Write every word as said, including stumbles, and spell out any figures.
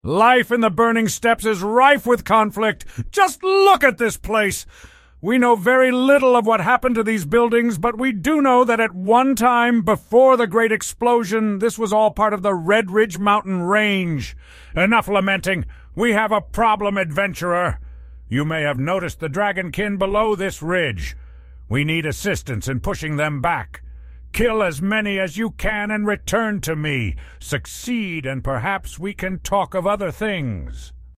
Life in the Burning Steppes is rife with conflict. Just look at this place. We know very little of what happened to these buildings, but we do know that at one time, before the Great Explosion, this was all part of the Red Ridge Mountain Range. Enough lamenting. We have a problem, adventurer. You may have noticed the dragonkin below this ridge. We need assistance in pushing them back. Kill as many as you can and return to me. Succeed, and perhaps we can talk of other things.